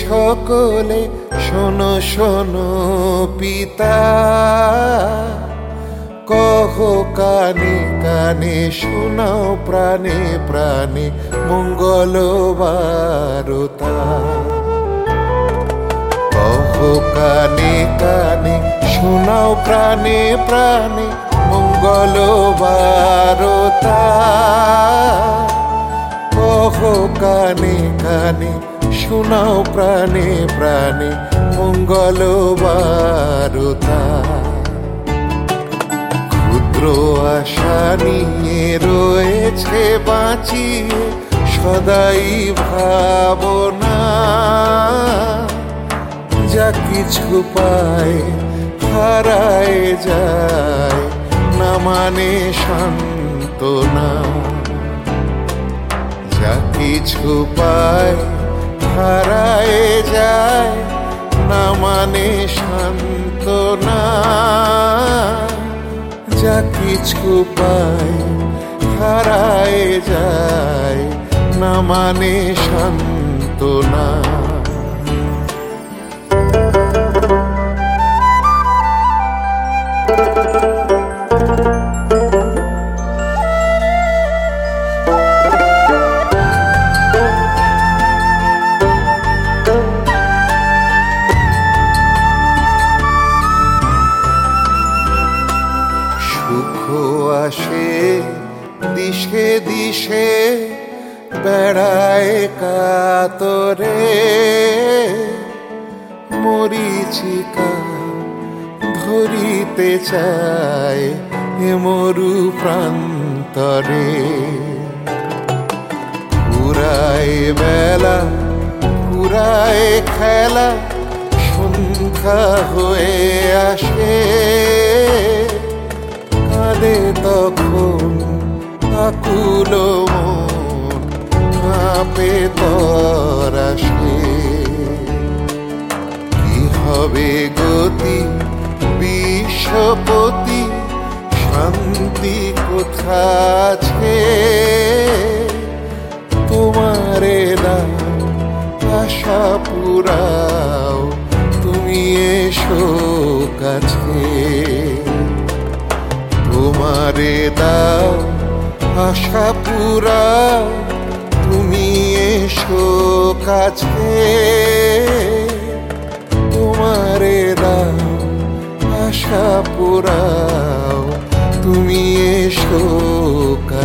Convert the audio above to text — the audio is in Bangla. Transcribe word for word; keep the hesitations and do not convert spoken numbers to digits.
সকলে শোনো শোনো পিতা, কহ কানে কানে শোনাও প্রাণে প্রাণে মঙ্গল বারতা। কহ কানে কানে শোনাও প্রাণে প্রাণে মঙ্গল বারতা। কহ কানে কানে শোনাও প্রাণে প্রাণে মঙ্গল বারতা। ক্ষুদ্র আশা নিয়ে রয়েছে বাঁচিয়ে সদাই ভাবনা, যা কিছু পায় হারায় যায় না মানে সান্ত্বনা। যা কিছু পায় হারায় যায় না মানে সান্ত্বনা। যা কিছু পায় হারায় যায় না মানে সান্ত্বনা। সুখ আসে দিশে দিশে বেড়ায় কাতরে, মরিচিকা ধরিতে চায় এ মরু প্রান্তরে। পুরায় বেলা পুরায় খেলা সন্ধ্যা হয়ে আসে, কাঁদে তখন আকুল মন কাঁপে তরাসে। কি হবে গতি বিশ্বপতি শান্তি কোথা আছে? তোমারে দাও আশা পুরাও তুমি এসো কাছে। তোমারে দাও আশা পুরাও তুমি এসো কাছে। তোমারে দাও আশা পুরাও তুমি এসো কাছে।